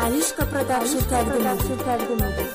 Alishka Production təqdim edir.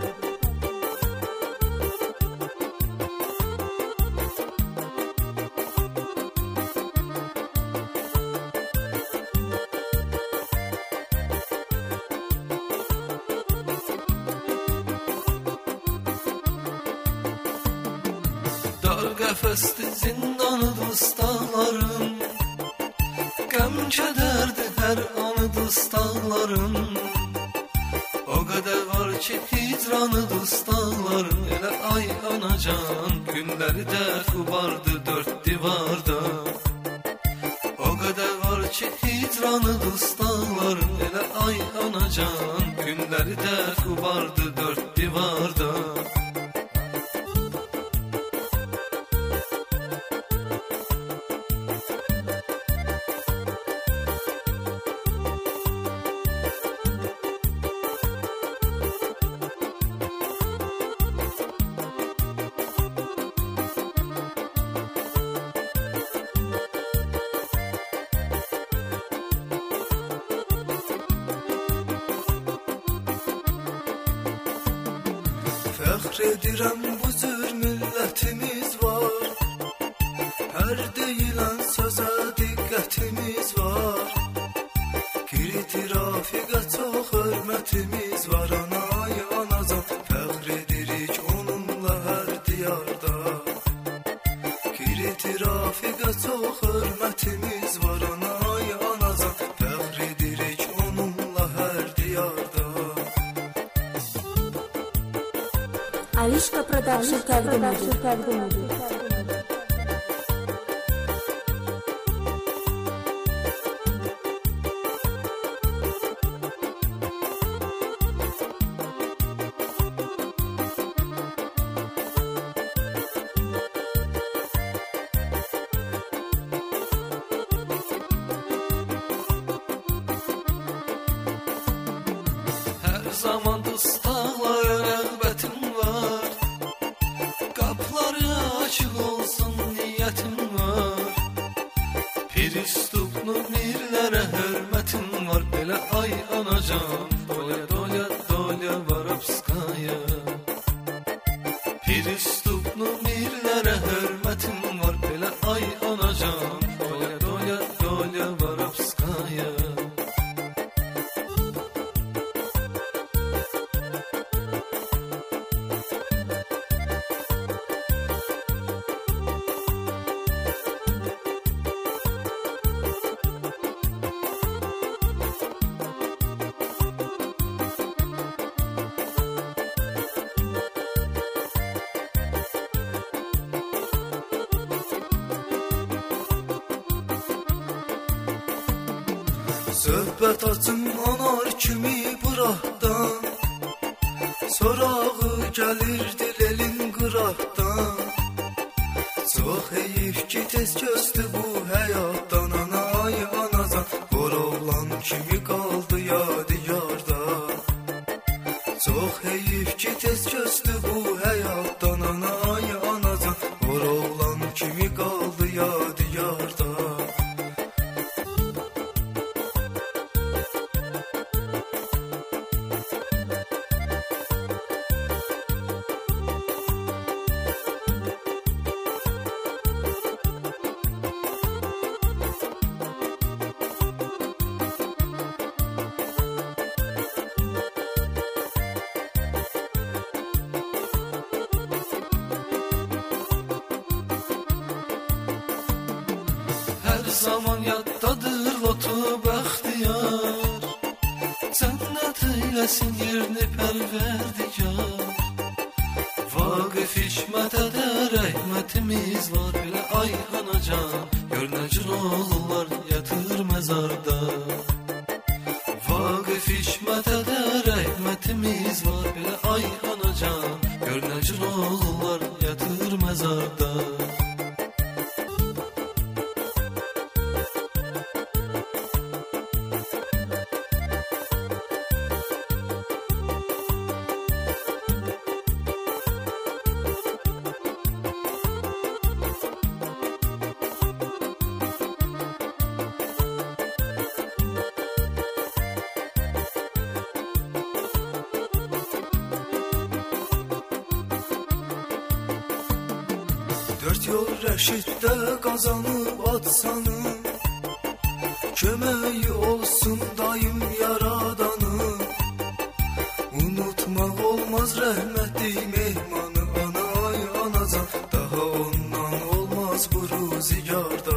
Dar qəfəsli zindanıdır dağların, qəm kədərdir hər anıdır dağların. O qədər var ki hicranıdır dağların, elə ay anacan günləri də xubardı dörd divarda. O qədər var ki hicranıdır dağların, elə ay anacan günləri də xubardı dörd divarda. Fəxr edirəm bu cür millətimiz var, hər deyilən sözə diqqətimiz var. Qiri-tirafiqə çox hörmətimiz var, anay anacan fəxr edirik onunla hər diyarda. Qiri-tirafiqə çox hörmətimiz var, anay anacan fəxr edirik onunla hər diyarda. Alishka Production təqdim edir. Hər zaman dustaqlara rəğbətim var, qapıları açıq olsun niyyətim var. Piristuplu mirlərə hörmətim var, belə ay anacan doля, doля, doля Varovskaya. Piristuplu mirlərə hörmətim var, belə ay anacan doля, doля, doля Varovskaya. Söhbət açım anar kimi buraxdan, sorağı gəlirdi elin qıraqdan. Çox heyif ki tez közdü bu həyatdan, anay anacan qor oğlan kimi qaldı yadigarda. Çox heyif ki tez közdü bu həyatdan, anay anacan qor oğlan kimi qaldı yadigarda. Hər zaman yaddadır lotu bəxtiyar, cənnət eyləsin yerini pərverdigar. Vaqif hikmətə də rəhmətimiz var, belə ay anacan gör nə cür oğullar yatır məzarda. Vaqif hikmətə də rəhmətimiz var, belə ay anacan gör nə cür oğullar yatır məzarda. Dört yol Rəşiddə qazanıb atsanı, köməyi olsun daim yaradanı. Unutmaq olmaz rəhmətli mehmanı, anay anacan, daha ondan olmaz bu ruzigarda.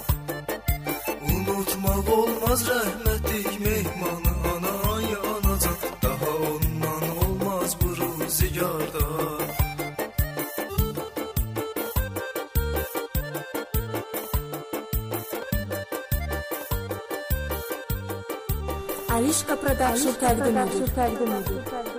Unutmaq olmaz rəhmətli mehmanı, anay anacan, daha ondan olmaz bu ruzigarda. Alişka Production təqdim edir.